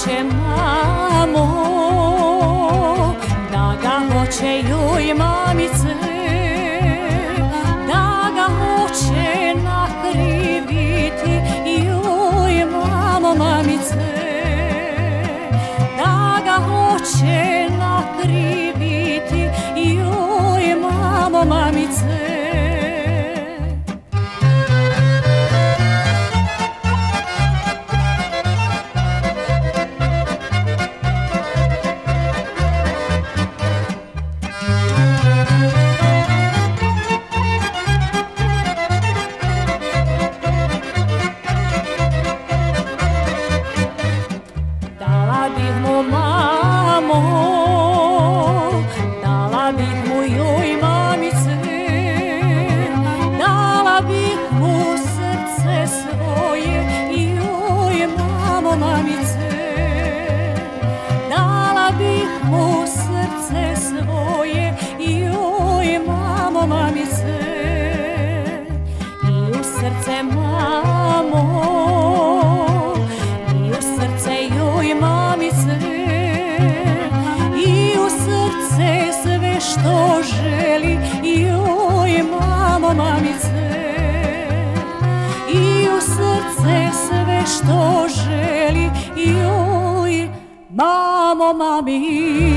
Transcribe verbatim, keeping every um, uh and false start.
hoće mamo, da ga hoće joj mamice, da ga hoće nakriviti joj mamo mamice, da ga hoće nakriviti joj mamo mamice. Dala bih mu mamo, dala bih mu joj mamice, dala bih mu srce svoje joj mamo mamice, dala bih mu srce svoje joj mamo mamice. I u srce mamo, i u srce joj mamice, i u srce sve što želi joj mamo mamice, i u srce sve što želi joj mamo mamice.